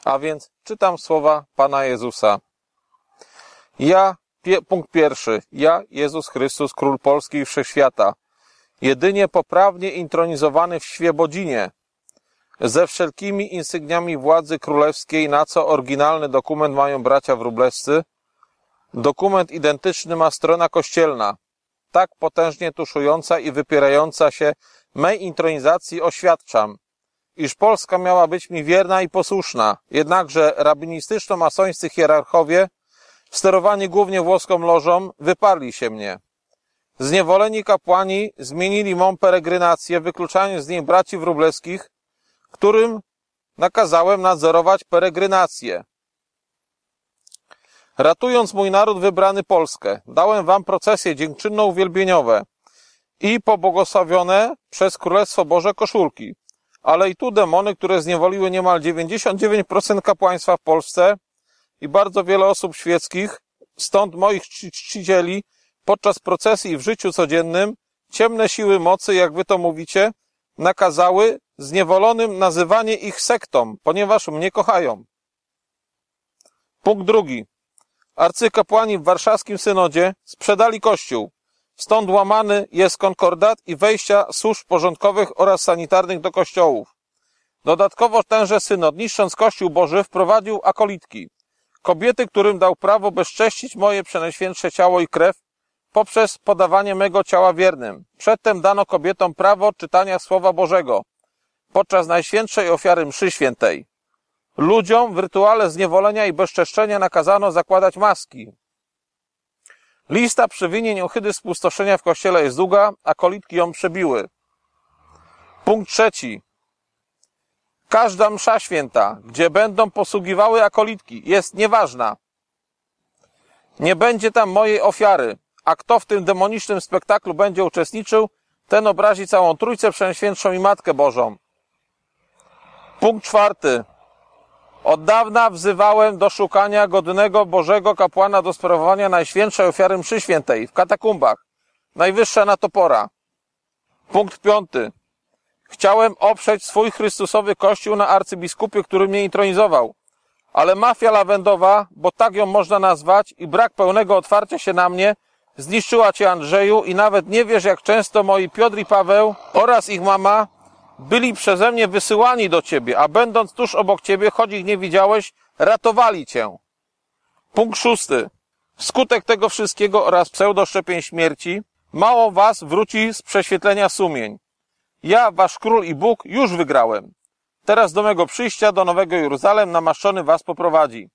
A więc czytam słowa Pana Jezusa. Punkt pierwszy. Ja, Jezus Chrystus, Król Polski i Wszechświata, jedynie poprawnie intronizowany w Świebodzinie, ze wszelkimi insygniami władzy królewskiej, na co oryginalny dokument mają bracia wróblewscy, dokument identyczny ma strona kościelna, tak potężnie tuszująca i wypierająca się mej intronizacji oświadczam, iż Polska miała być mi wierna i posłuszna, jednakże rabinistyczno-masońscy hierarchowie, sterowani głównie włoską lożą, wyparli się mnie. Zniewoleni kapłani zmienili mą peregrinację, wykluczając z niej braci wróblewskich, którym nakazałem nadzorować peregrinację. Ratując mój naród wybrany Polskę, dałem wam procesje dziękczynno-uwielbieniowe i pobłogosławione przez Królestwo Boże koszulki. Ale i tu demony, które zniewoliły niemal 99% kapłaństwa w Polsce i bardzo wiele osób świeckich, stąd moich czcicieli, podczas procesji i w życiu codziennym, ciemne siły mocy, jak wy to mówicie, nakazały zniewolonym nazywanie ich sektą, ponieważ mnie kochają. Punkt drugi. Arcykapłani w warszawskim synodzie sprzedali Kościół. Stąd łamany jest konkordat i wejścia służb porządkowych oraz sanitarnych do kościołów. Dodatkowo tenże synod, niszcząc Kościół Boży, wprowadził akolitki. Kobiety, którym dał prawo bezcześcić moje przenajświętsze ciało i krew poprzez podawanie mego ciała wiernym. Przedtem dano kobietom prawo czytania Słowa Bożego podczas najświętszej ofiary mszy świętej. Ludziom w rytuale zniewolenia i bezczeszczenia nakazano zakładać maski. Lista przewinień ohydy spustoszenia w kościele jest długa, a kolitki ją przebiły. Punkt trzeci. Każda msza święta, gdzie będą posługiwały akolitki, jest nieważna. Nie będzie tam mojej ofiary, a kto w tym demonicznym spektaklu będzie uczestniczył, ten obrazi całą Trójcę Przenajświętszą i Matkę Bożą. Punkt czwarty. Od dawna wzywałem do szukania godnego Bożego kapłana do sprawowania najświętszej ofiary mszy świętej w katakumbach. Najwyższa na to pora. Punkt piąty. Chciałem oprzeć swój Chrystusowy Kościół na arcybiskupie, który mnie intronizował. Ale mafia lawendowa, bo tak ją można nazwać, i brak pełnego otwarcia się na mnie zniszczyła cię, Andrzeju, i nawet nie wiesz, jak często moi Piotr i Paweł oraz ich mama byli przeze mnie wysyłani do ciebie, a będąc tuż obok ciebie, choć ich nie widziałeś, ratowali cię. Punkt szósty. Wskutek tego wszystkiego oraz pseudoszczepień śmierci mało was wróci z prześwietlenia sumień. Ja, wasz król i Bóg, już wygrałem. Teraz do mego przyjścia do Nowego Jeruzalem namaszczony was poprowadzi.